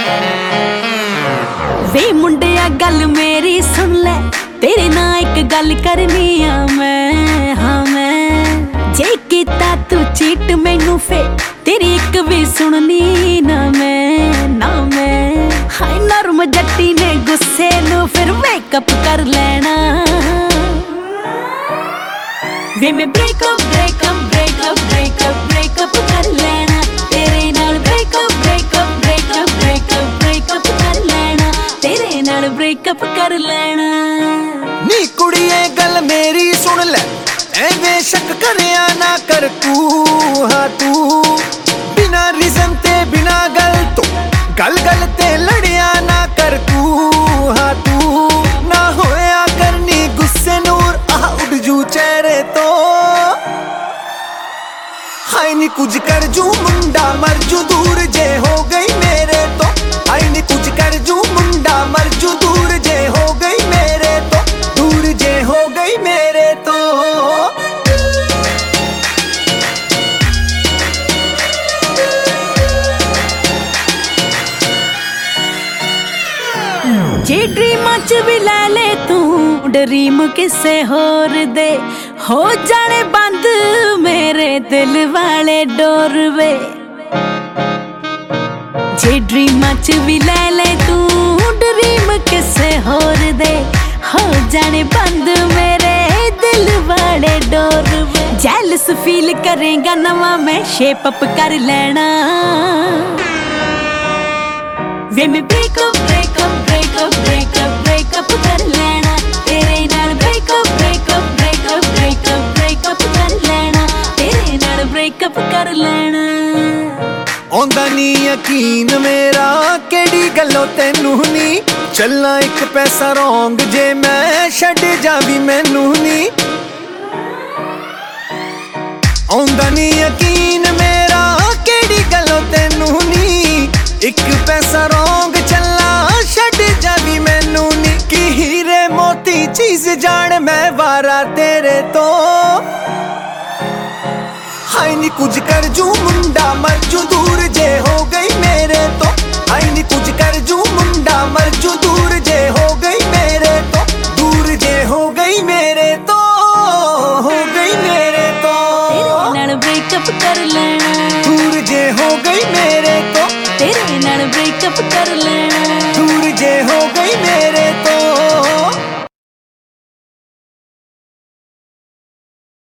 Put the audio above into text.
वे मुंडिया गल मेरी सुन ले, तेरे ना एक गल करनी आ मैं, हाँ मैं। जे कीता तू चीट मैनू फे तेरी एक भी सुननी ना मैं, ना मैं। हाय नरम जट्टी ने गुस्से नू फिर मेकअप कर लेना। वे मैं breakup breakup breakup breakup breakup कर लेना तेरे नाल। Breakup breakup breakup breakup breakup कर लेना तेरे नाल। ब्रेकअप कर लेना। नी कुड़िए गल मेरी सुन ले, एवें शक करिया ना कर तू, हाँ तू। बिना रीजन ते बिना गल तो गल गल ते लड़िया ना कर तू, हाँ तू। ना होया करनी गुस्से नूर आह उड़ जू चेहरे तो। हाय नी कुछ कर जू मुंडा मर जू दूर जे हो गई मेरे तो। हाय नी कुछ कर जू मुंडा मर जू दूर जे हो गई मेरे तो, दूर जे हो गई मेरे तो। जे ड्रीमां च भी लै ले तू ड्रीम किसे होर दे, हो जाने बंद मेरे दिल वाले डोर वे। जे ड्रीमां च भी लै ले तू ड्रीम किसे होर दे, हो जाने बंद मेरे दिल वाले डोर वे। जेलस फील करेगा नवा मैं शेप अप कर लेना। वे मैं breakup breakup breakup breakup breakup कर लेना तेरे नाल। Breakup breakup breakup breakup breakup कर लेना तेरे नाल। ब्रेकअप कर लेना। आंदा नी यकीन मेरा केड़ी गल्लों तेनू नी, चलना एक पैसा रौंग जे मैं छड़ जावी मैनू नी। आंदा नी यकीन मेरा केड़ी गल्लों तेनू नी, एक पैसा रौंग चलना छड़ जावी मैनू नी। कि हीरे मोती चीज जान मैं वारा तेरे तो। हाय नी कुछ कर जू मुंडा मर जू दूर जे हो गई मेरे तो। हाय नी कुछ कर जू मुंडा मर जू दूर जे हो गई मेरे तो, दूर जे हो गई मेरे तो, हो गई मेरे तो। तेरे नाल ब्रेकअप कर लेना। दूर जे हो गई मेरे तो, तेरे नाल ब्रेकअप कर लेना।